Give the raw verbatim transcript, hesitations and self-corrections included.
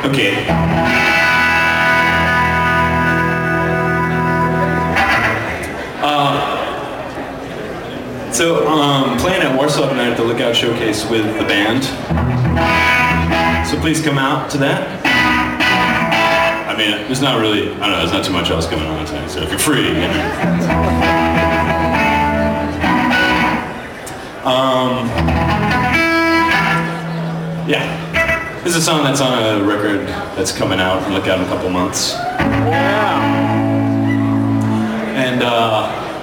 Okay. Uh, so, um, playing at Warsaw tonight at the Lookout Showcase with the band. So please come out to that. I mean, there's not really, I don't know, there's not too much else going on tonight, so if you're free, you know. Um, yeah. This is a song that's on a record that's coming out and look out in a couple months. Yeah. And uh,